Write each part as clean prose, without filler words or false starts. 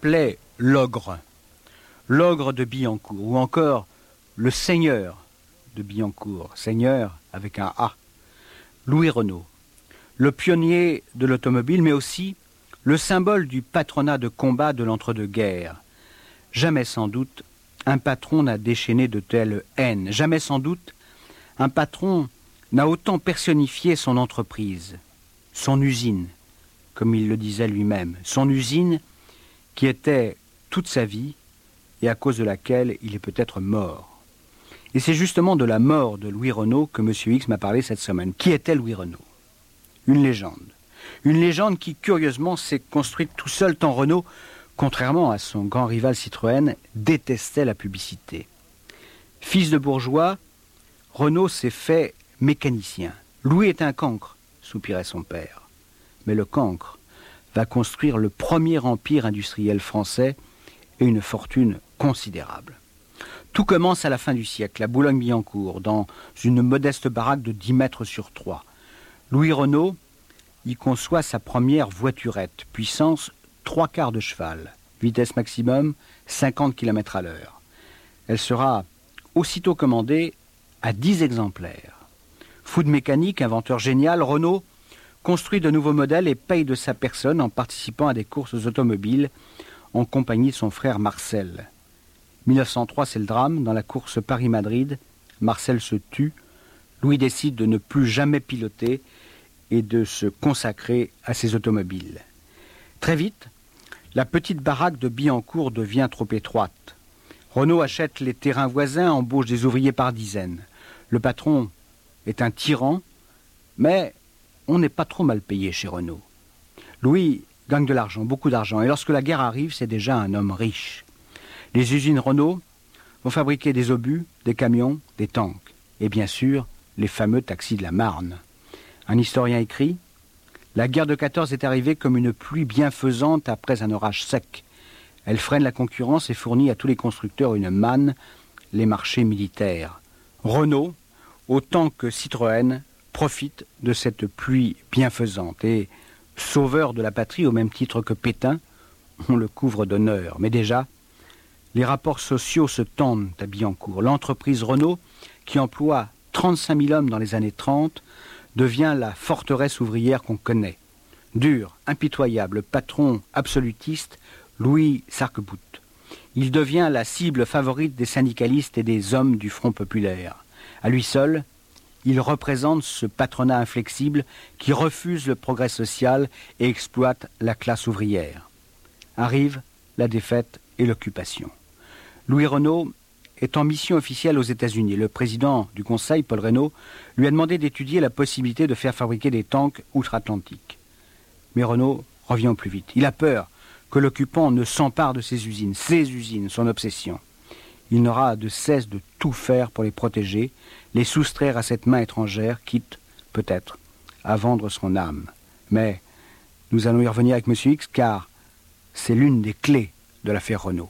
l'appelait l'ogre. L'ogre de Billancourt, ou encore le seigneur de Billancourt, seigneur avec un A. Louis Renault, le pionnier de l'automobile, mais aussi le symbole du patronat de combat de l'entre-deux-guerres. Jamais sans doute un patron n'a déchaîné de telle haine. Jamais sans doute un patron n'a autant personnifié son entreprise, son usine, comme il le disait lui-même, son usine qui était toute sa vie et à cause de laquelle il est peut-être mort. Et c'est justement de la mort de Louis Renault que M. X m'a parlé cette semaine. Qui était Louis Renault? Une légende. Une légende qui, curieusement, s'est construite tout seul, tant Renault, contrairement à son grand rival Citroën, détestait la publicité. Fils de bourgeois, Renault s'est fait mécanicien. Louis est un cancre, soupirait son père. Mais le cancre va construire le premier empire industriel français et une fortune considérable. Tout commence à la fin du siècle, à Boulogne-Billancourt, dans une modeste baraque de 10 mètres sur 3. Louis Renault y conçoit sa première voiturette, puissance 3/4 de cheval, vitesse maximum 50 km à l'heure. Elle sera aussitôt commandée à 10 exemplaires. Fou de mécanique, inventeur génial, Renault construit de nouveaux modèles et paye de sa personne en participant à des courses automobiles en compagnie de son frère Marcel. 1903, c'est le drame. Dans la course Paris-Madrid, Marcel se tue. Louis décide de ne plus jamais piloter et de se consacrer à ses automobiles. Très vite, la petite baraque de Billancourt devient trop étroite. Renault achète les terrains voisins, embauche des ouvriers par dizaines. Le patron est un tyran, mais on n'est pas trop mal payé chez Renault. Louis gagne de l'argent, beaucoup d'argent, et lorsque la guerre arrive, c'est déjà un homme riche. Les usines Renault vont fabriquer des obus, des camions, des tanks, et bien sûr, les fameux taxis de la Marne. Un historien écrit « La guerre de 14 est arrivée comme une pluie bienfaisante après un orage sec. Elle freine la concurrence et fournit à tous les constructeurs une manne, les marchés militaires. Renault, autant que Citroën, profite de cette pluie bienfaisante et, sauveur de la patrie au même titre que Pétain, on le couvre d'honneur. Mais déjà, les rapports sociaux se tendent à Billancourt. L'entreprise Renault, qui emploie 35 000 hommes dans les années 30, devient la forteresse ouvrière qu'on connaît. Dur, impitoyable, patron absolutiste, Louis s'arc-boute. Il devient la cible favorite des syndicalistes et des hommes du Front populaire. À lui seul, il représente ce patronat inflexible qui refuse le progrès social et exploite la classe ouvrière. Arrive la défaite et l'occupation. Louis Renault est en mission officielle aux États-Unis. Le président du Conseil, Paul Reynaud, lui a demandé d'étudier la possibilité de faire fabriquer des tanks outre-Atlantique. Mais Renault revient au plus vite. Il a peur que l'occupant ne s'empare de ses usines, son obsession. Il n'aura de cesse de tout faire pour les protéger, les soustraire à cette main étrangère, quitte, peut-être, à vendre son âme. Mais nous allons y revenir avec M. X, car c'est l'une des clés de l'affaire Renault.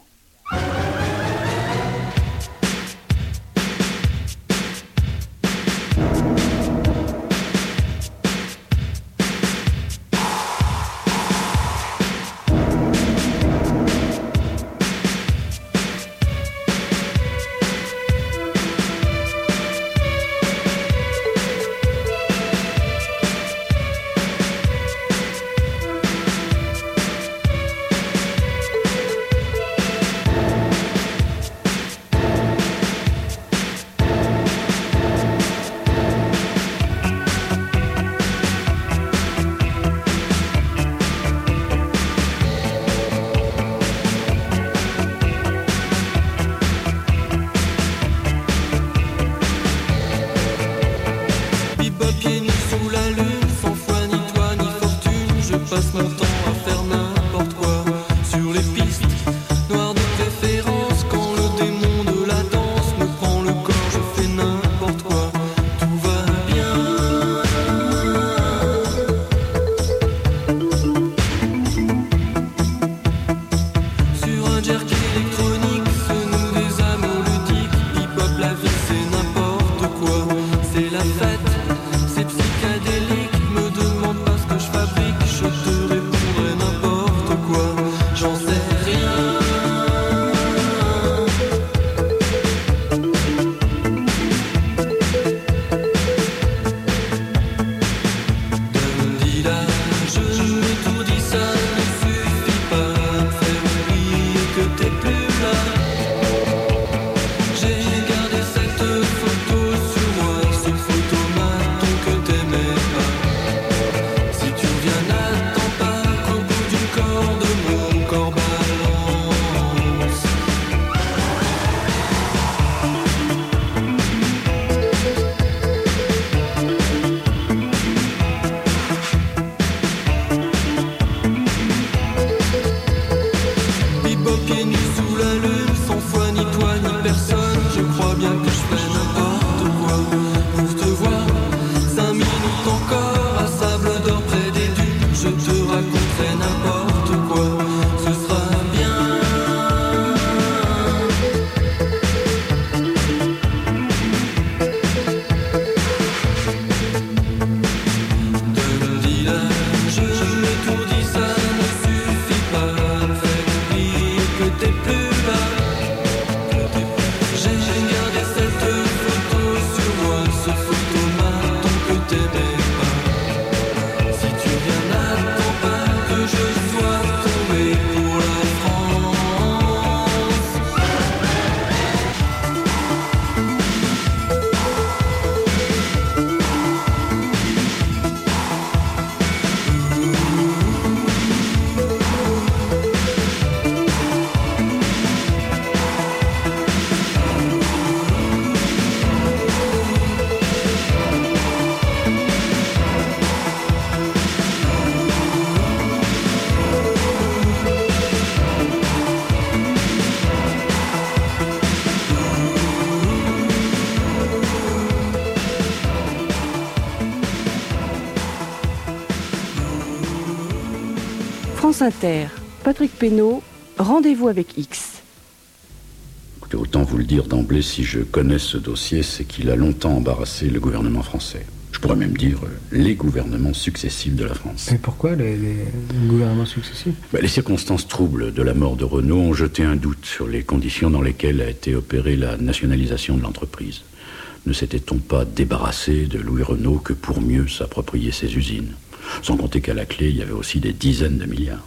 France Inter, Patrick Pénaud, rendez-vous avec X. Écoutez, autant vous le dire d'emblée, si je connais ce dossier, c'est qu'il a longtemps embarrassé le gouvernement français. Je pourrais même dire les gouvernements successifs de la France. Et pourquoi les gouvernements successifs ? Les circonstances troubles de la mort de Renault ont jeté un doute sur les conditions dans lesquelles a été opérée la nationalisation de l'entreprise. Ne s'était-on pas débarrassé de Louis Renault que pour mieux s'approprier ses usines ? Sans compter qu'à la clé, il y avait aussi des dizaines de milliards.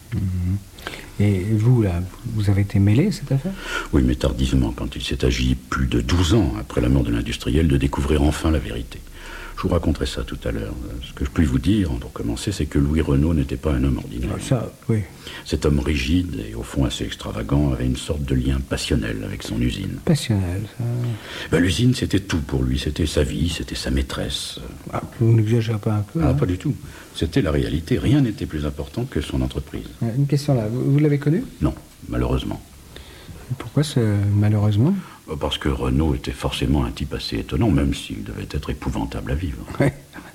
Et vous, là, vous avez été mêlé à cette affaire ? Oui, mais tardivement, quand il s'est agi plus de 12 ans après la mort de l'industriel de découvrir enfin la vérité. Je vous raconterai ça tout à l'heure. Ce que je puis vous dire, pour commencer, c'est que Louis Renault n'était pas un homme ordinaire. Ça, oui. Cet homme rigide et au fond assez extravagant avait une sorte de lien passionnel avec son usine. Passionnel, ça. L'usine, c'était tout pour lui. C'était sa vie, c'était sa maîtresse. Vous n'exagérez pas un peu ? Pas du tout. C'était la réalité. Rien n'était plus important que son entreprise. Une question là. Vous l'avez connu ? Non, malheureusement. Pourquoi malheureusement ? Parce que Renault était forcément un type assez étonnant, même s'il devait être épouvantable à vivre. Oui,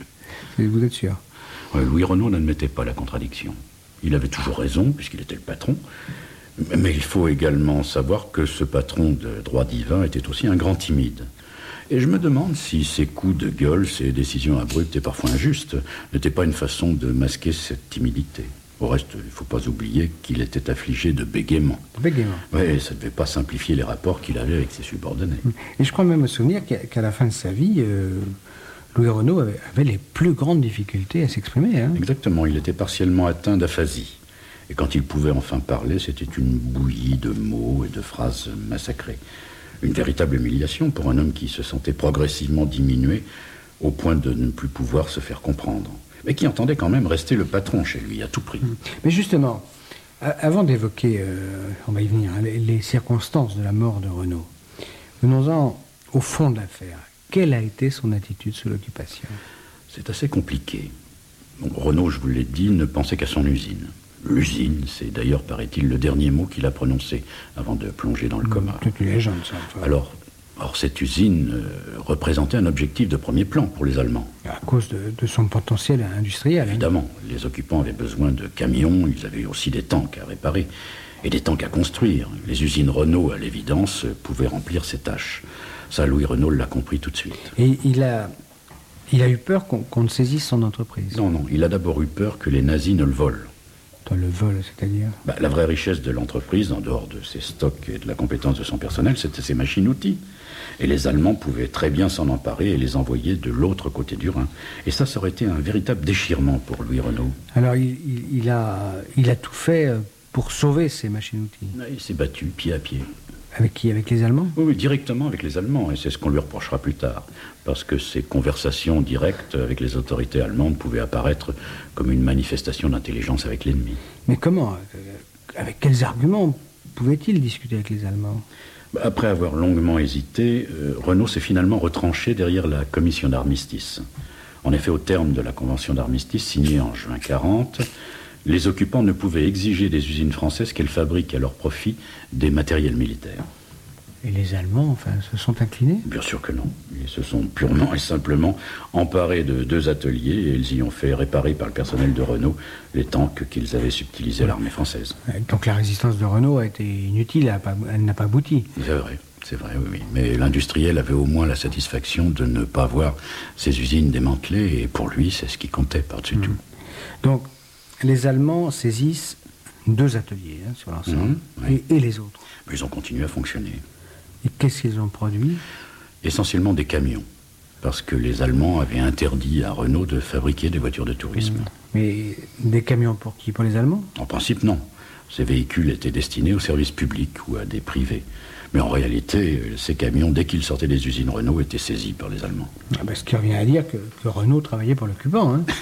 vous êtes sûr ? Louis Renault n'admettait pas la contradiction. Il avait toujours raison, puisqu'il était le patron. Mais il faut également savoir que ce patron de droit divin était aussi un grand timide. Et je me demande si ses coups de gueule, ses décisions abruptes et parfois injustes, n'étaient pas une façon de masquer cette timidité. Au reste, il ne faut pas oublier qu'il était affligé de bégaiement. Bégaiement. Oui, ça ne devait pas simplifier les rapports qu'il avait avec ses subordonnés. Et je crois même me souvenir qu'à la fin de sa vie, Louis Renault avait les plus grandes difficultés à s'exprimer. Hein. Exactement, il était partiellement atteint d'aphasie. Et quand il pouvait enfin parler, c'était une bouillie de mots et de phrases massacrées. Une véritable humiliation pour un homme qui se sentait progressivement diminué au point de ne plus pouvoir se faire comprendre. Mais qui entendait quand même rester le patron chez lui, à tout prix. Mais justement, avant d'évoquer, on va y venir, hein, les circonstances de la mort de Renault, venons-en au fond de l'affaire. Quelle a été son attitude sous l'occupation ? C'est assez compliqué. Bon, Renault, je vous l'ai dit, ne pensait qu'à son usine. L'usine, c'est d'ailleurs, paraît-il, le dernier mot qu'il a prononcé avant de plonger dans le coma. C'est une légende, ça. Alors, cette usine représentait un objectif de premier plan pour les Allemands. À cause de son potentiel industriel. Évidemment, les occupants avaient besoin de camions, ils avaient aussi des tanks à réparer et des tanks à construire. Les usines Renault, à l'évidence, pouvaient remplir ces tâches. Ça, Louis Renault l'a compris tout de suite. Et il a eu peur qu'on ne saisisse son entreprise. Non, il a d'abord eu peur que les nazis ne le volent. Le vol, c'est-à-dire ? La vraie richesse de l'entreprise, en dehors de ses stocks et de la compétence de son personnel, c'était ses machines-outils. Et les Allemands pouvaient très bien s'en emparer et les envoyer de l'autre côté du Rhin. Et ça aurait été un véritable déchirement pour Louis Renault. Alors, il a tout fait pour sauver ces machines-outils. Il s'est battu pied à pied. Avec qui ? Avec les Allemands ? Oui, directement avec les Allemands, et c'est ce qu'on lui reprochera plus tard, parce que ces conversations directes avec les autorités allemandes pouvaient apparaître comme une manifestation d'intelligence avec l'ennemi. Mais comment ? Avec quels arguments pouvait-il discuter avec les Allemands ? Après avoir longuement hésité, Renault s'est finalement retranché derrière la commission d'armistice. En effet, au terme de la convention d'armistice signée en juin 1940, les occupants ne pouvaient exiger des usines françaises qu'elles fabriquent à leur profit des matériels militaires. Et les Allemands, se sont inclinés ? Bien sûr que non. Ils se sont purement et simplement emparés de 2 ateliers et ils y ont fait réparer par le personnel de Renault les tanks qu'ils avaient subtilisés à l'armée française. Donc la résistance de Renault a été inutile, elle n'a pas abouti. C'est vrai, oui. Mais l'industriel avait au moins la satisfaction de ne pas voir ses usines démantelées et pour lui, c'est ce qui comptait par-dessus tout. Donc, les Allemands saisissent 2 ateliers sur l'ensemble, oui. et les autres. Mais ils ont continué à fonctionner. Et qu'est-ce qu'ils ont produit ? Essentiellement des camions, parce que les Allemands avaient interdit à Renault de fabriquer des voitures de tourisme. Mais des camions pour qui ? Pour les Allemands ? En principe, non. Ces véhicules étaient destinés aux services publics ou à des privés. Mais en réalité, ces camions, dès qu'ils sortaient des usines Renault, étaient saisis par les Allemands. Ce qui revient à dire que Renault travaillait pour l'occupant. Hein.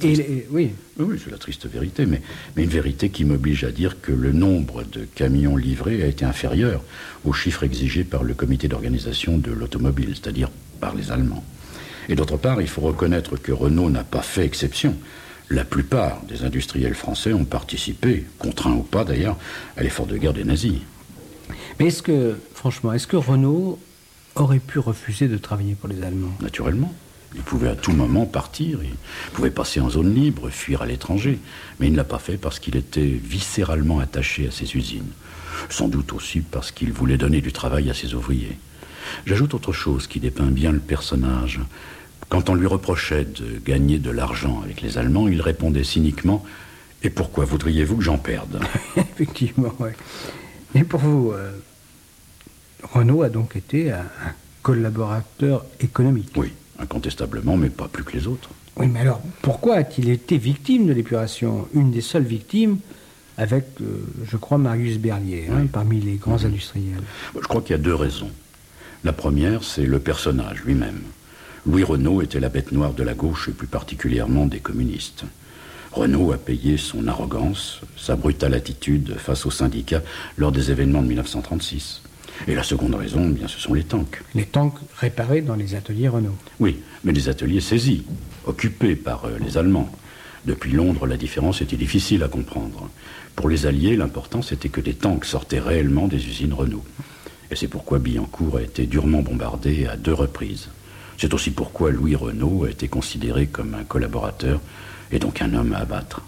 Oui, c'est la triste vérité, mais une vérité qui m'oblige à dire que le nombre de camions livrés a été inférieur aux chiffres exigés par le comité d'organisation de l'automobile, c'est-à-dire par les Allemands. Et d'autre part, il faut reconnaître que Renault n'a pas fait exception. La plupart des industriels français ont participé, contraints ou pas d'ailleurs, à l'effort de guerre des nazis. Mais est-ce que Renault aurait pu refuser de travailler pour les Allemands ? Naturellement. Il pouvait à tout moment partir, il pouvait passer en zone libre, fuir à l'étranger. Mais il ne l'a pas fait parce qu'il était viscéralement attaché à ses usines. Sans doute aussi parce qu'il voulait donner du travail à ses ouvriers. J'ajoute autre chose qui dépeint bien le personnage. Quand on lui reprochait de gagner de l'argent avec les Allemands, il répondait cyniquement « Et pourquoi voudriez-vous que j'en perde ?» Effectivement, oui. Et pour vous, Renault a donc été un collaborateur économique. Oui, incontestablement, mais pas plus que les autres. Oui, mais alors, pourquoi a-t-il été victime de l'épuration? Une des seules victimes avec, je crois, Marius Berlier, Oui. parmi les grands industriels. Je crois qu'il y a deux raisons. La première, c'est le personnage lui-même. Louis Renault était la bête noire de la gauche et plus particulièrement des communistes. Renault a payé son arrogance, sa brutale attitude face aux syndicats lors des événements de 1936. Et la seconde raison, bien, ce sont les tanks. Les tanks réparés dans les ateliers Renault. Oui, mais des ateliers saisis, occupés par les Allemands. Depuis Londres, la différence était difficile à comprendre. Pour les Alliés, l'important c'était que des tanks sortaient réellement des usines Renault. Et c'est pourquoi Billancourt a été durement bombardé à 2 reprises. C'est aussi pourquoi Louis Renault a été considéré comme un collaborateur et donc un homme à abattre.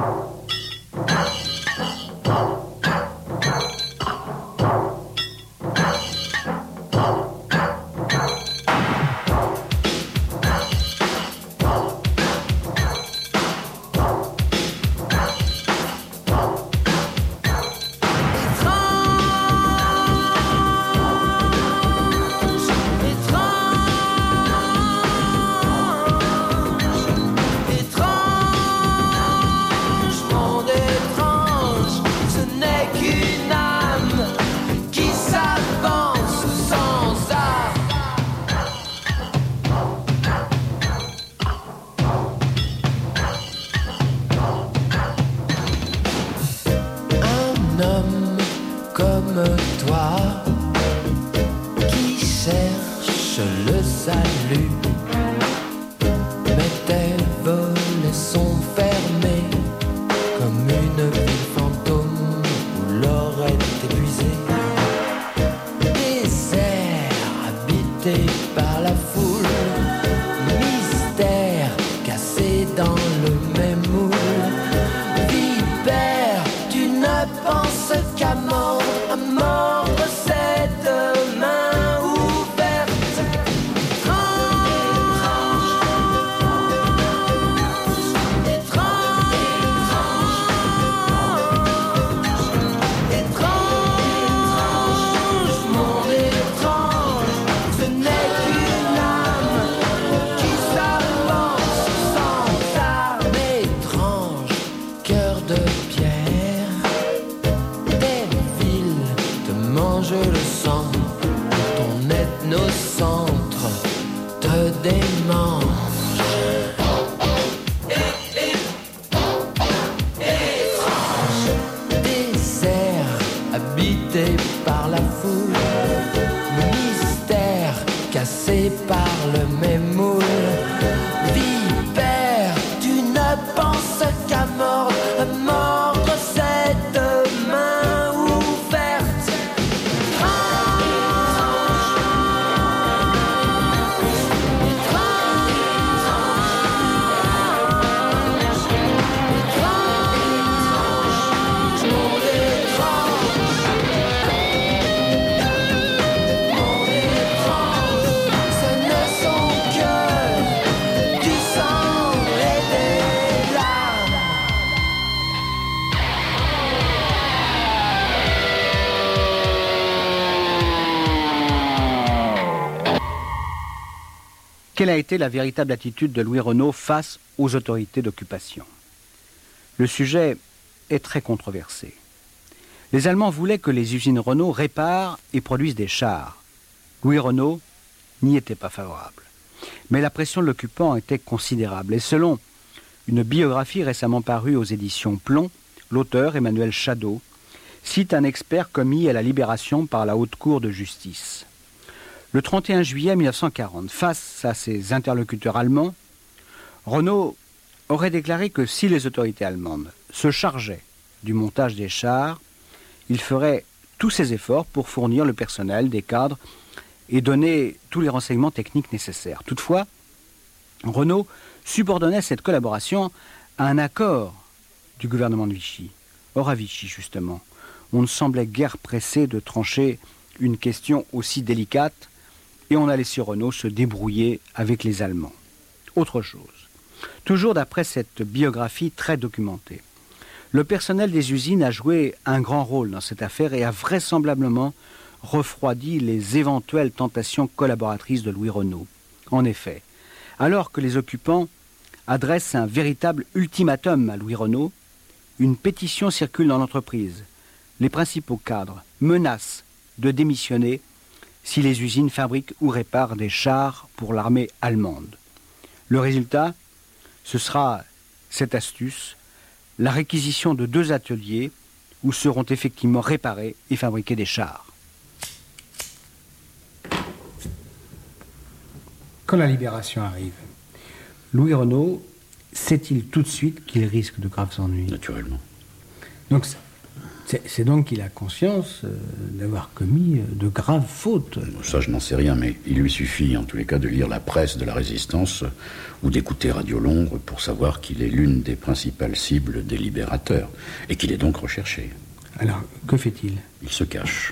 Quelle a été la véritable attitude de Louis Renault face aux autorités d'occupation? Le sujet est très controversé. Les Allemands voulaient que les usines Renault réparent et produisent des chars. Louis Renault n'y était pas favorable. Mais la pression de l'occupant était considérable. Et selon une biographie récemment parue aux éditions Plomb, l'auteur, Emmanuel Chadot, cite un expert commis à la Libération par la Haute Cour de justice. Le 31 juillet 1940, face à ses interlocuteurs allemands, Renault aurait déclaré que si les autorités allemandes se chargeaient du montage des chars, il ferait tous ses efforts pour fournir le personnel des cadres et donner tous les renseignements techniques nécessaires. Toutefois, Renaud subordonnait cette collaboration à un accord du gouvernement de Vichy. Or, à Vichy, justement, on ne semblait guère pressé de trancher une question aussi délicate et on a laissé Renaud se débrouiller avec les Allemands. Autre chose. Toujours d'après cette biographie très documentée, le personnel des usines a joué un grand rôle dans cette affaire et a vraisemblablement refroidi les éventuelles tentations collaboratrices de Louis Renaud. En effet, alors que les occupants adressent un véritable ultimatum à Louis Renaud, une pétition circule dans l'entreprise. Les principaux cadres menacent de démissionner si les usines fabriquent ou réparent des chars pour l'armée allemande. Le résultat, ce sera cette astuce, la réquisition de 2 ateliers où seront effectivement réparés et fabriqués des chars. Quand la libération arrive, Louis Renaud sait-il tout de suite qu'il risque de graves ennuis? Naturellement. Donc c'est donc qu'il a conscience d'avoir commis de graves fautes. Ça, je n'en sais rien, mais il lui suffit en tous les cas de lire la presse de la Résistance ou d'écouter Radio Londres pour savoir qu'il est l'une des principales cibles des libérateurs et qu'il est donc recherché. Alors, que fait-il? Il se cache.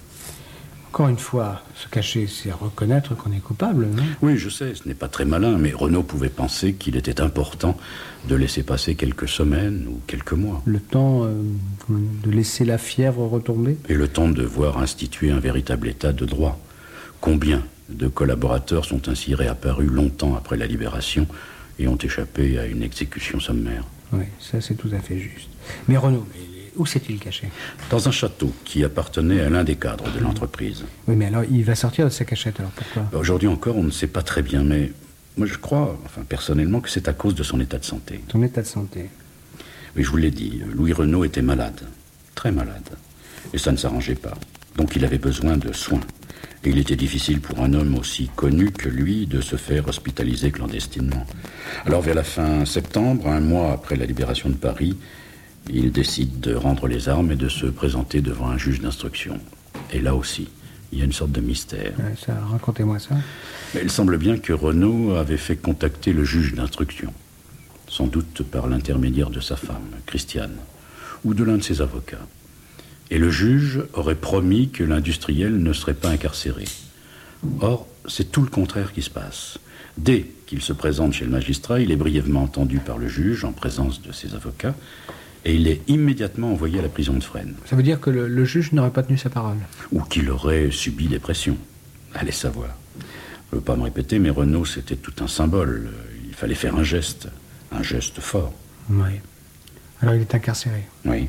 Encore une fois, se cacher, c'est reconnaître qu'on est coupable, non? Oui, je sais, ce n'est pas très malin, mais Renaud pouvait penser qu'il était important de laisser passer quelques semaines ou quelques mois. Le temps de laisser la fièvre retomber? Et le temps de voir instituer un véritable état de droit. Combien de collaborateurs sont ainsi réapparus longtemps après la libération et ont échappé à une exécution sommaire? Oui, ça c'est tout à fait juste. Mais Renaud, où s'est-il caché? Dans un château qui appartenait à l'un des cadres de l'entreprise. Oui, mais alors il va sortir de sa cachette, alors pourquoi? Aujourd'hui encore, on ne sait pas très bien, mais moi je crois, personnellement, que c'est à cause de son état de santé. Son état de santé? Oui, je vous l'ai dit, Louis Renaud était malade, très malade, et ça ne s'arrangeait pas. Donc il avait besoin de soins. Et il était difficile pour un homme aussi connu que lui de se faire hospitaliser clandestinement. Alors vers la fin septembre, un mois après la libération de Paris, il décide de rendre les armes et de se présenter devant un juge d'instruction. Et là aussi, il y a une sorte de mystère. Racontez-moi ça. Mais il semble bien que Renaud avait fait contacter le juge d'instruction, sans doute par l'intermédiaire de sa femme, Christiane, ou de l'un de ses avocats. Et le juge aurait promis que l'industriel ne serait pas incarcéré. Or, c'est tout le contraire qui se passe. Dès qu'il se présente chez le magistrat, il est brièvement entendu par le juge en présence de ses avocats, et il est immédiatement envoyé à la prison de Fresnes. Ça veut dire que le juge n'aurait pas tenu sa parole? Ou qu'il aurait subi des pressions. Allez savoir. Je ne veux pas me répéter, mais Renaud, c'était tout un symbole. Il fallait faire un geste fort. Oui. Alors il est incarcéré? Oui.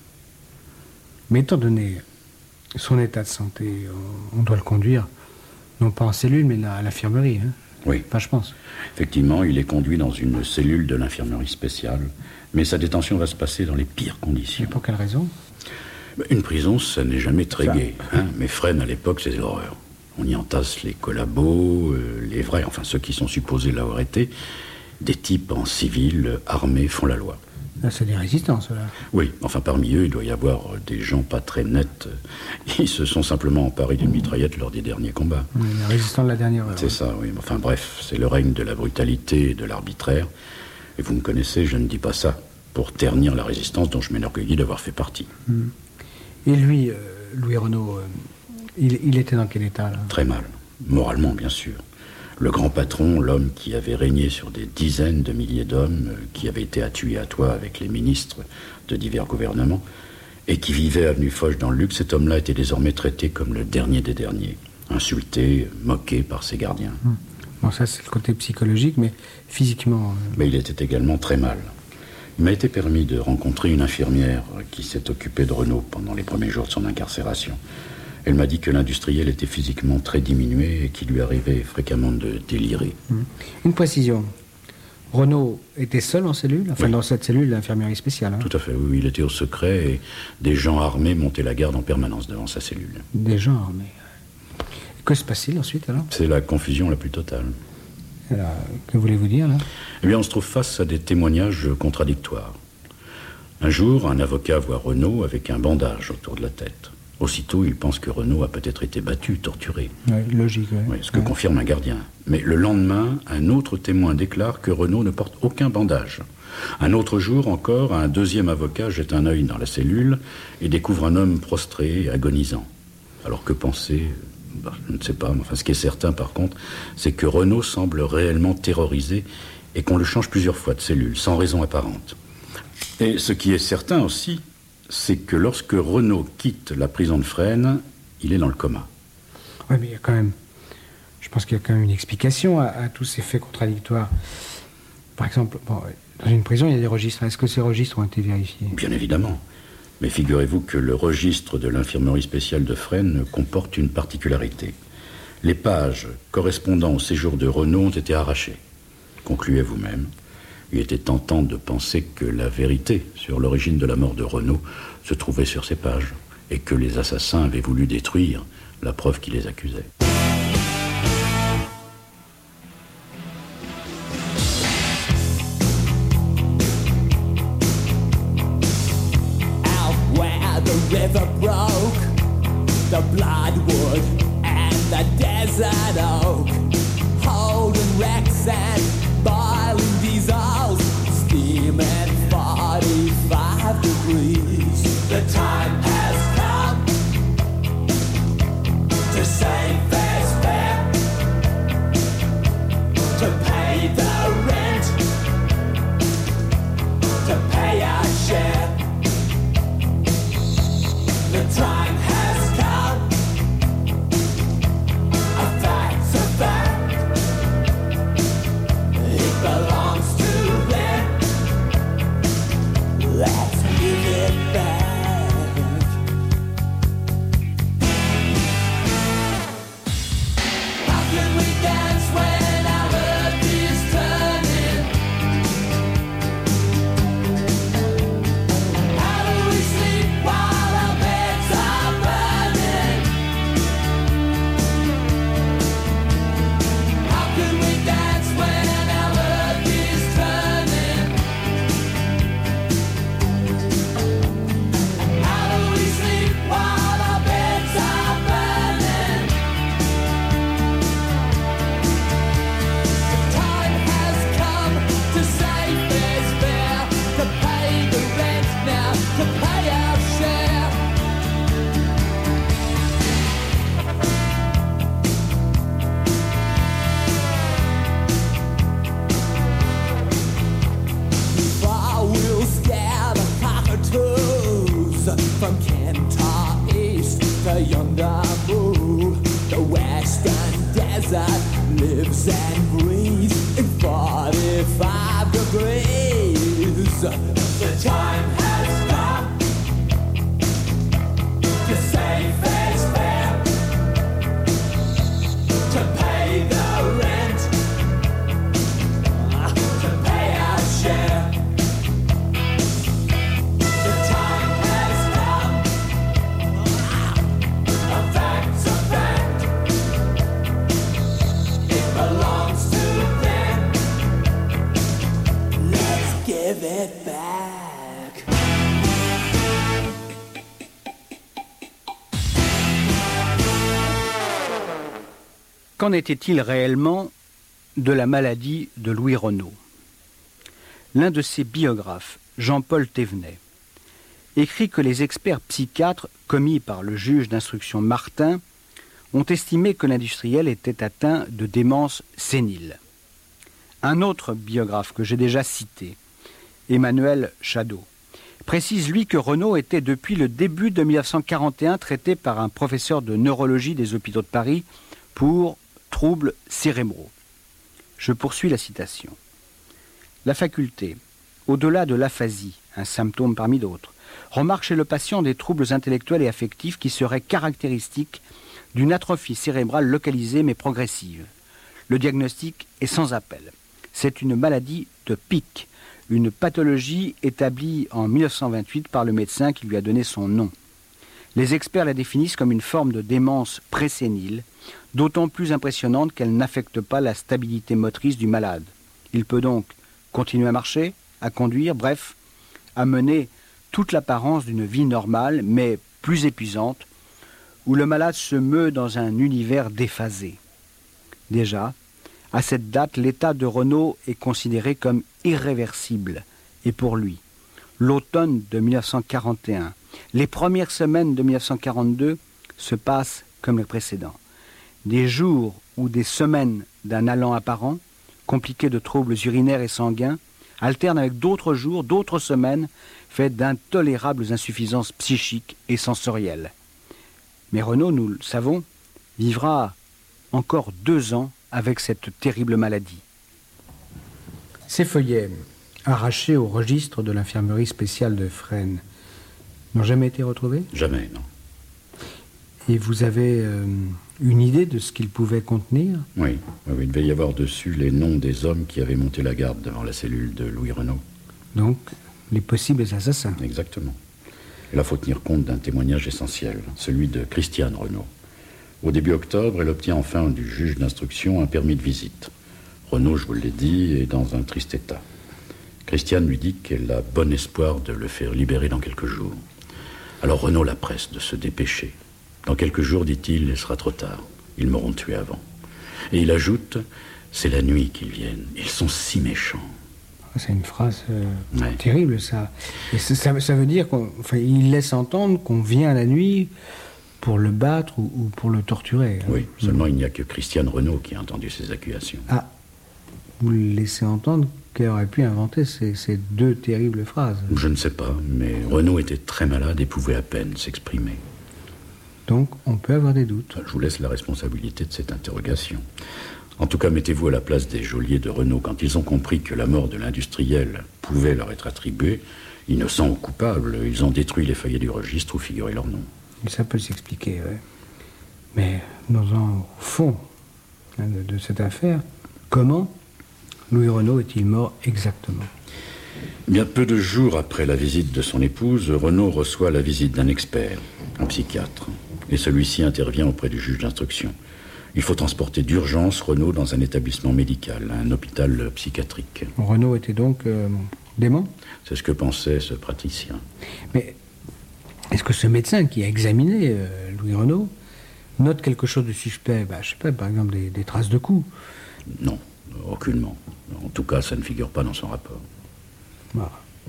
Mais étant donné son état de santé, on doit le conduire, non pas en cellule, mais à l'infirmerie. Hein? Oui. Enfin, je pense. Effectivement, il est conduit dans une cellule de l'infirmerie spéciale, mais sa détention va se passer dans les pires conditions. Et pour quelle raison? Une prison, ça n'est jamais très gai. Hein, mais Fresnes, à l'époque, c'est l'horreur. On y entasse les collabos, les vrais, enfin ceux qui sont supposés l'avoir été. Des types en civil, armés, font la loi. Là, c'est des résistants, ceux-là. Oui, enfin parmi eux, il doit y avoir des gens pas très nets. Ils se sont simplement emparés d'une mitraillette lors des derniers combats. Oui, les résistants de la dernière heure. C'est ça, oui. Enfin bref, c'est le règne de la brutalité et de l'arbitraire. Et vous me connaissez, je ne dis pas ça pour ternir la résistance dont je m'enorgueillis d'avoir fait partie. Et lui, Louis Renaud, il était dans quel état, là? Très mal. Moralement, bien sûr. Le grand patron, l'homme qui avait régné sur des dizaines de milliers d'hommes, qui avait été à tuer à toi avec les ministres de divers gouvernements, et qui vivait avenue Foch dans le luxe, cet homme-là était désormais traité comme le dernier des derniers, insulté, moqué par ses gardiens. Bon, ça c'est le côté psychologique, mais physiquement... Mais il était également très mal. Il m'a été permis de rencontrer une infirmière qui s'est occupée de Renaud pendant les premiers jours de son incarcération. Elle m'a dit que l'industriel était physiquement très diminué et qu'il lui arrivait fréquemment de délirer. Une précision. Renaud était seul en cellule? Enfin, oui. Dans cette cellule d'infirmerie spéciale. Hein. Tout à fait, oui. Il était au secret et des gens armés montaient la garde en permanence devant sa cellule. Des gens armés. Que se passe-t-il ensuite, alors? C'est la confusion la plus totale. Alors, que voulez-vous dire, là? Eh bien, on se trouve face à des témoignages contradictoires. Un jour, un avocat voit Renaud avec un bandage autour de la tête. Aussitôt, il pense que Renaud a peut-être été battu, torturé. Ouais, logique, ouais. Oui, ce que confirme un gardien. Mais le lendemain, un autre témoin déclare que Renaud ne porte aucun bandage. Un autre jour encore, un deuxième avocat jette un œil dans la cellule et découvre un homme prostré et agonisant. Alors que penser? Je ne sais pas, mais enfin, ce qui est certain par contre, c'est que Renaud semble réellement terrorisé et qu'on le change plusieurs fois de cellule, sans raison apparente. Et ce qui est certain aussi, c'est que lorsque Renaud quitte la prison de Fresnes, il est dans le coma. Oui, mais il y a quand même... Je pense qu'il y a quand même une explication à tous ces faits contradictoires. Par exemple, bon, dans une prison, il y a des registres. Est-ce que ces registres ont été vérifiés? Bien évidemment. Mais figurez-vous que le registre de l'infirmerie spéciale de Fresnes comporte une particularité. Les pages correspondant au séjour de Renaud ont été arrachées. Concluez vous-même. Il était tentant de penser que la vérité sur l'origine de la mort de Renaud se trouvait sur ces pages et que les assassins avaient voulu détruire la preuve qui les accusait. Out where the river broke, the bloodwood and the desert oak, holding wrecks and boiling diesels, steaming 45 degrees. The time has come to save fair's fair, to pay the rent, to pay our share. The time has come, a fact's a fact. It belongs to them. Let's give it back. How can we dance when our earth is turning? How do we sleep while our beds are burning? How can we dance when our earth is turning? How do we sleep while our beds are burning? The time has come to save fair's fair, to pay the rent now, to pay our share. Far we'll scare the cockatoos from Kentar East to yonder Moo. The western desert lives and breathes in 45 degrees. The time has come to save fair's fair, to pay the rent, to pay our share. The time has come, a fact's a fact. It belongs to them. Let's give it back. Qu'en était-il réellement de la maladie de Louis Renaud? L'un de ses biographes, Jean-Paul Thévenet, écrit que les experts psychiatres commis par le juge d'instruction Martin ont estimé que l'industriel était atteint de démence sénile. Un autre biographe que j'ai déjà cité, Emmanuel Chadot, précise lui que Renaud était depuis le début de 1941 traité par un professeur de neurologie des hôpitaux de Paris pour troubles cérébraux. Je poursuis la citation. La faculté, au-delà de l'aphasie, un symptôme parmi d'autres, remarque chez le patient des troubles intellectuels et affectifs qui seraient caractéristiques d'une atrophie cérébrale localisée mais progressive. Le diagnostic est sans appel. C'est une maladie de Pick, une pathologie établie en 1928 par le médecin qui lui a donné son nom. Les experts la définissent comme une forme de démence présénile, d'autant plus impressionnante qu'elle n'affecte pas la stabilité motrice du malade. Il peut donc continuer à marcher, à conduire, bref, à mener toute l'apparence d'une vie normale, mais plus épuisante, où le malade se meut dans un univers déphasé. Déjà, à cette date, l'état de Renaud est considéré comme irréversible. Et pour lui, l'automne de 1941, les premières semaines de 1942 se passent comme les précédents. Des jours ou des semaines d'un allant apparent, compliqués de troubles urinaires et sanguins, alternent avec d'autres jours, d'autres semaines, faites d'intolérables insuffisances psychiques et sensorielles. Mais Renaud, nous le savons, vivra encore 2 ans avec cette terrible maladie. Ces feuillets, arrachés au registre de l'infirmerie spéciale de Fresnes, n'ont jamais été retrouvés? Jamais, non. Et vous avez une idée de ce qu'ils pouvaient contenir? Oui, il devait y avoir dessus les noms des hommes qui avaient monté la garde devant la cellule de Louis Renaud. Donc, les possibles assassins. Exactement. Et là, il faut tenir compte d'un témoignage essentiel, celui de Christiane Renaud. Au début octobre, elle obtient enfin du juge d'instruction un permis de visite. Renaud, je vous l'ai dit, est dans un triste état. Christiane lui dit qu'elle a bon espoir de le faire libérer dans quelques jours. Alors Renaud la presse de se dépêcher. Dans quelques jours, dit-il, il sera trop tard. Ils m'auront tué avant. Et il ajoute, c'est la nuit qu'ils viennent. Ils sont si méchants. C'est une phrase Ouais. terrible, ça. Et ça veut dire qu'il laisse entendre qu'on vient la nuit pour le battre ou pour le torturer. Hein. Oui, seulement il n'y a que Christiane Renaud qui a entendu ces accusations. Ah, vous le laissez entendre qu'elle aurait pu inventer ces 2 terribles phrases. Je ne sais pas, mais Renaud était très malade et pouvait à peine s'exprimer. Donc, on peut avoir des doutes. Je vous laisse la responsabilité de cette interrogation. En tout cas, mettez-vous à la place des geôliers de Renaud. Quand ils ont compris que la mort de l'industriel pouvait leur être attribuée, innocents ou coupables, ils ont détruit les feuillets du registre où figurait leur nom. Et ça peut s'expliquer, oui. Mais nous en au fond de cette affaire, comment Louis Renaud est-il mort exactement? Bien peu de jours après la visite de son épouse, Renaud reçoit la visite d'un expert, un psychiatre. Et celui-ci intervient auprès du juge d'instruction. Il faut transporter d'urgence Renaud dans un établissement médical, un hôpital psychiatrique. Renaud était donc dément? C'est ce que pensait ce praticien. Mais est-ce que ce médecin qui a examiné Louis Renaud note quelque chose de suspect? Je sais pas, par exemple des traces de coups. Non, aucunement. En tout cas, ça ne figure pas dans son rapport. Voilà.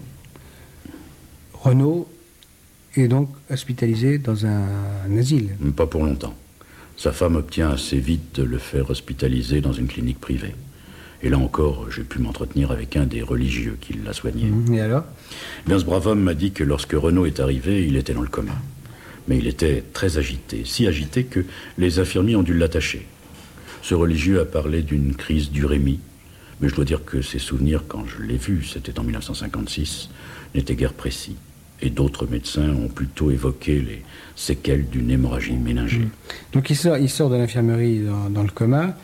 Renaud est donc hospitalisé dans un asile. Pas pour longtemps. Sa femme obtient assez vite de le faire hospitaliser dans une clinique privée. Et là encore, j'ai pu m'entretenir avec un des religieux qui l'a soigné. Et alors? Bien, ce brave homme m'a dit que lorsque Renaud est arrivé, il était dans le coma. Mais il était très agité, si agité que les infirmiers ont dû l'attacher. Ce religieux a parlé d'une crise d'urémie, mais je dois dire que ses souvenirs, quand je l'ai vu, c'était en 1956, n'étaient guère précis. Et d'autres médecins ont plutôt évoqué les séquelles d'une hémorragie méningée. Donc il sort de l'infirmerie dans le coma.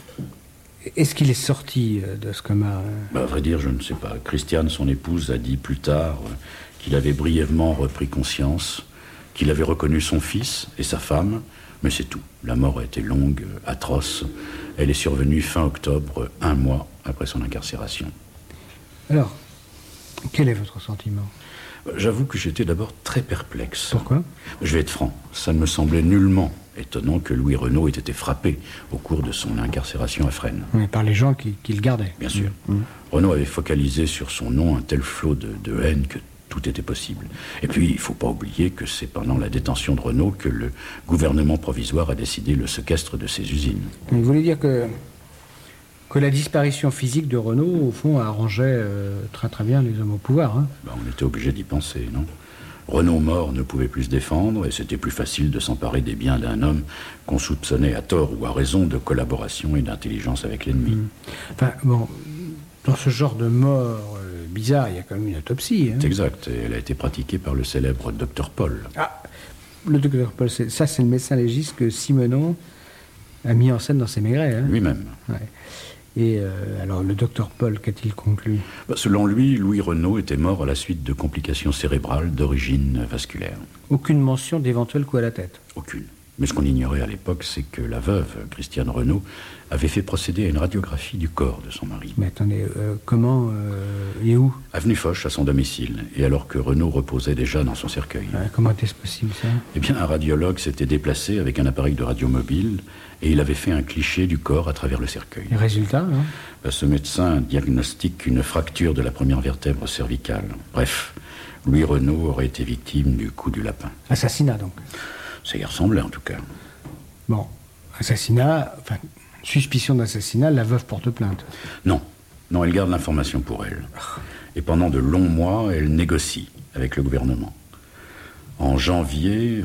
Est-ce qu'il est sorti de ce coma? À vrai dire, je ne sais pas. Christiane, son épouse, a dit plus tard qu'il avait brièvement repris conscience, qu'il avait reconnu son fils et sa femme, mais c'est tout. La mort a été longue, atroce. Elle est survenue fin octobre, 1 mois après son incarcération. Alors, quel est votre sentiment? J'avoue que j'étais d'abord très perplexe. Pourquoi? Je vais être franc, ça ne me semblait nullement étonnant que Louis Renaud ait été frappé au cours de son incarcération à Fresnes. Oui, par les gens qui le gardaient. Bien sûr. Renaud avait focalisé sur son nom un tel flot de haine que tout était possible. Et puis, il ne faut pas oublier que c'est pendant la détention de Renaud que le gouvernement provisoire a décidé le séquestre de ses usines. Vous voulez dire que la disparition physique de Renaud, au fond, arrangeait très très bien les hommes au pouvoir. Hein. On était obligé d'y penser, non? Renaud mort ne pouvait plus se défendre, et c'était plus facile de s'emparer des biens d'un homme qu'on soupçonnait à tort ou à raison de collaboration et d'intelligence avec l'ennemi. Enfin, bon, dans ce genre de mort bizarre, il y a quand même une autopsie. Hein. C'est exact, et elle a été pratiquée par le célèbre docteur Paul. Ah, le docteur Paul, c'est le médecin légiste que Simenon a mis en scène dans ses Maigret. Hein. Lui-même. Ouais. Et alors, le docteur Paul, qu'a-t-il conclu? Selon lui, Louis Renaud était mort à la suite de complications cérébrales d'origine vasculaire. Aucune mention d'éventuel coup à la tête? Aucune. Mais ce qu'on ignorait à l'époque, c'est que la veuve, Christiane Renaud, avait fait procéder à une radiographie du corps de son mari. Mais attendez, comment et où? Avenue Foch, à son domicile, et alors que Renaud reposait déjà dans son cercueil. Comment était-ce possible, ça? Eh bien, un radiologue s'était déplacé avec un appareil de radio mobile et il avait fait un cliché du corps à travers le cercueil. Les résultats, hein? Ce médecin diagnostique une fracture de la première vertèbre cervicale. Bref, Louis Renaud aurait été victime du coup du lapin. Assassinat, donc. Ça y ressemblait, en tout cas. Bon, assassinat, enfin, suspicion d'assassinat, la veuve porte plainte. Non, elle garde l'information pour elle. Et pendant de longs mois, elle négocie avec le gouvernement. En janvier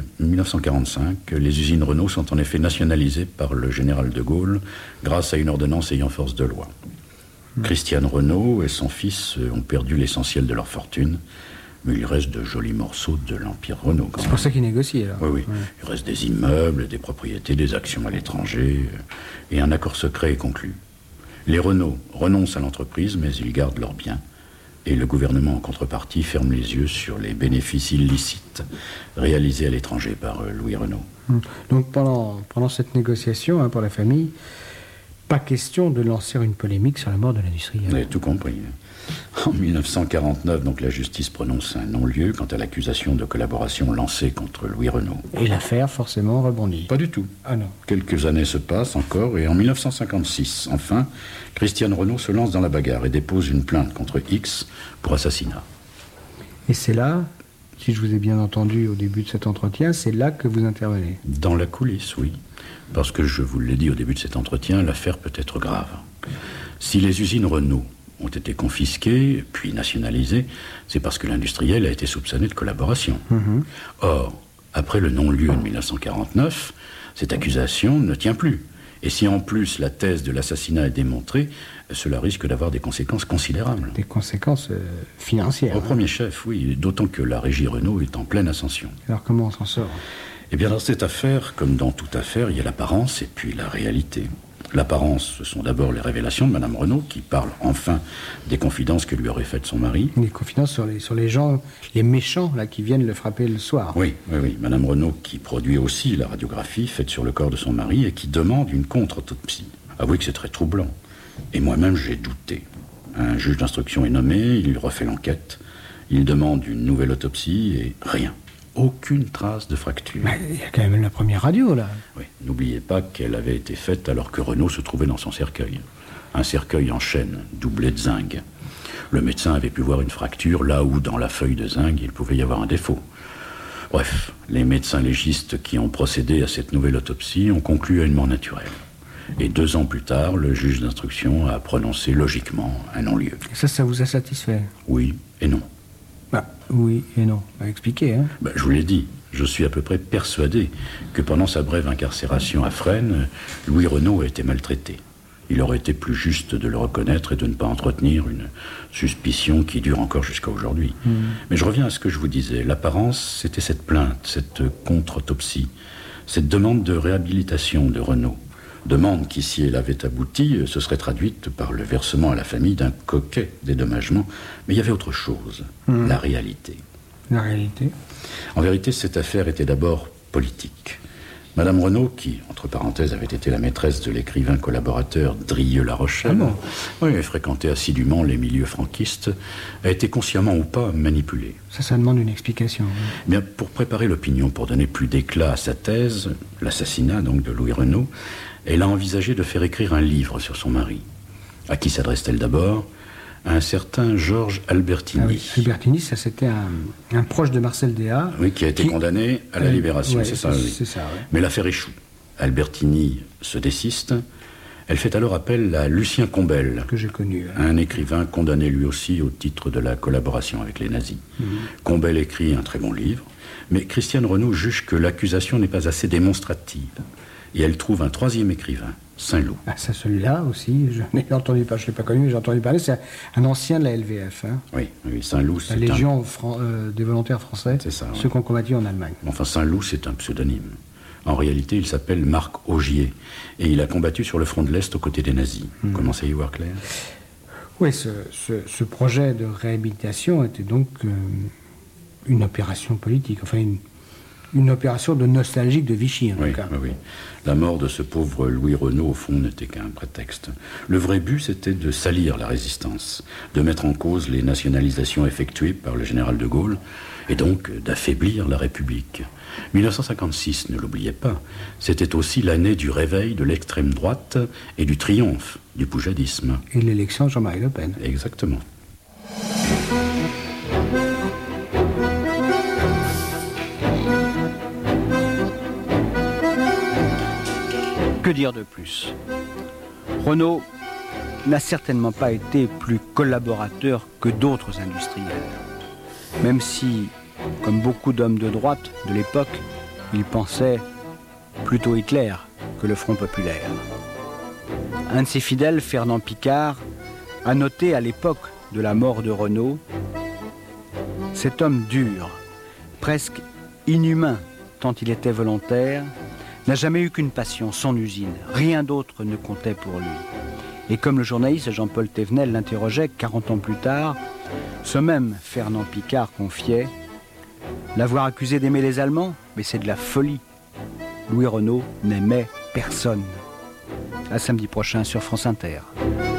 1945, les usines Renault sont en effet nationalisées par le général de Gaulle grâce à une ordonnance ayant force de loi. Christiane Renaud et son fils ont perdu l'essentiel de leur fortune, mais il reste de jolis morceaux de l'Empire Renault. C'est pour ça qu'ils négocient, alors. Oui. Il reste des immeubles, des propriétés, des actions à l'étranger, et un accord secret est conclu. Les Renault renoncent à l'entreprise, mais ils gardent leurs biens. Et le gouvernement, en contrepartie, ferme les yeux sur les bénéfices illicites réalisés à l'étranger par Louis Renault. Donc pendant cette négociation, hein, pour la famille, pas question de lancer une polémique sur la mort de l'industriel. Vous avez tout compris. En 1949, donc, la justice prononce un non-lieu quant à l'accusation de collaboration lancée contre Louis Renault. Et l'affaire, forcément, rebondit. Pas du tout. Ah non. Quelques années se passent encore, et en 1956, enfin, Christiane Renaud se lance dans la bagarre et dépose une plainte contre X pour assassinat. Et c'est là, si je vous ai bien entendu au début de cet entretien, c'est là que vous intervenez. Dans la coulisse, oui. Parce que, je vous l'ai dit au début de cet entretien, l'affaire peut être grave. Si les usines Renault ont été confisquées, puis nationalisées, c'est parce que l'industriel a été soupçonné de collaboration. Or, après le non-lieu de 1949, cette accusation ne tient plus. Et si en plus la thèse de l'assassinat est démontrée, cela risque d'avoir des conséquences considérables. Des conséquences financières. Au premier chef, oui, d'autant que la régie Renault est en pleine ascension. Alors comment on s'en sort? Eh bien, dans cette affaire, comme dans toute affaire, il y a l'apparence et puis la réalité. L'apparence, ce sont d'abord les révélations de Madame Renaud, qui parle enfin des confidences que lui aurait faites son mari. Des confidences sur les gens, les méchants, là, qui viennent le frapper le soir. Oui. Madame Renaud, qui produit aussi la radiographie faite sur le corps de son mari et qui demande une contre-autopsie. Avouez que c'est très troublant. Et moi-même, j'ai douté. Un juge d'instruction est nommé, il refait l'enquête, il demande une nouvelle autopsie et rien. Aucune trace de fracture. Mais il y a quand même la première radio, là. Oui, n'oubliez pas qu'elle avait été faite alors que Renaud se trouvait dans son cercueil. Un cercueil en chêne, doublé de zinc. Le médecin avait pu voir une fracture là où, dans la feuille de zinc, il pouvait y avoir un défaut. Bref, les médecins légistes qui ont procédé à cette nouvelle autopsie ont conclu à une mort naturelle. Et 2 ans plus tard, le juge d'instruction a prononcé logiquement un non-lieu. Ça vous a satisfait? Oui et non. Oui et non. Expliquez, hein. Je vous l'ai dit, je suis à peu près persuadé que pendant sa brève incarcération à Fresnes, Louis Renaud a été maltraité. Il aurait été plus juste de le reconnaître et de ne pas entretenir une suspicion qui dure encore jusqu'à aujourd'hui. Mais je reviens à ce que je vous disais. L'apparence, c'était cette plainte, cette contre-autopsie, cette demande de réhabilitation de Renaud. Demande qui, si elle avait abouti, se serait traduite par le versement à la famille d'un coquet dédommagement. Mais il y avait autre chose, la réalité. La réalité? En vérité, cette affaire était d'abord politique. Madame Renaud, qui, entre parenthèses, avait été la maîtresse de l'écrivain collaborateur Drieux-La Rochelle, oui, fréquentait assidûment les milieux franquistes, a été consciemment ou pas manipulée. Ça demande une explication. Eh bien, pour préparer l'opinion, pour donner plus d'éclat à sa thèse, l'assassinat donc de Louis Renaud, elle a envisagé de faire écrire un livre sur son mari. À qui s'adresse-t-elle d'abord? À un certain Georges Albertini. Ah oui, Albertini, ça c'était un proche de Marcel Déat. Oui, qui a été condamné à la libération, ouais, c'est ça, oui. C'est ça, ouais. Mais l'affaire échoue. Albertini se désiste. Elle fait alors appel à Lucien Combel, que j'ai connu. Un écrivain condamné lui aussi au titre de la collaboration avec les nazis. Combel écrit un très bon livre, mais Christiane Renaud juge que l'accusation n'est pas assez démonstrative. Et elle trouve un 3e écrivain, Saint-Loup. Ah, ça, celui-là aussi, je n'ai entendu pas, je ne l'ai pas connu, mais j'ai entendu parler, c'est un ancien de la LVF. Hein. Oui, Saint-Loup, c'est la Légion des volontaires français, c'est ça, ceux qui ont combattu en Allemagne. Enfin, Saint-Loup, c'est un pseudonyme. En réalité, il s'appelle Marc Augier, et il a combattu sur le front de l'Est aux côtés des nazis. Vous commencez à y voir clair? Oui, ce projet de réhabilitation était donc une opération politique, enfin une opération de nostalgique de Vichy, en Oui, tout cas. oui, oui. La mort de ce pauvre Louis Renault, au fond, n'était qu'un prétexte. Le vrai but, c'était de salir la résistance, de mettre en cause les nationalisations effectuées par le général de Gaulle, et donc d'affaiblir la République. 1956, ne l'oubliez pas, c'était aussi l'année du réveil de l'extrême droite et du triomphe du poujadisme. Et l'élection de Jean-Marie Le Pen. Exactement. Que dire de plus? Renault n'a certainement pas été plus collaborateur que d'autres industriels. Même si, comme beaucoup d'hommes de droite de l'époque, il pensait plutôt Hitler que le Front populaire. Un de ses fidèles, Fernand Picard, a noté à l'époque de la mort de Renault: cet homme dur, presque inhumain tant il était volontaire, n'a jamais eu qu'une passion, son usine. Rien d'autre ne comptait pour lui. Et comme le journaliste Jean-Paul Thévenel l'interrogeait 40 ans plus tard, ce même Fernand Picard confiait: l'avoir accusé d'aimer les Allemands, mais c'est de la folie. Louis Renault n'aimait personne. À samedi prochain sur France Inter.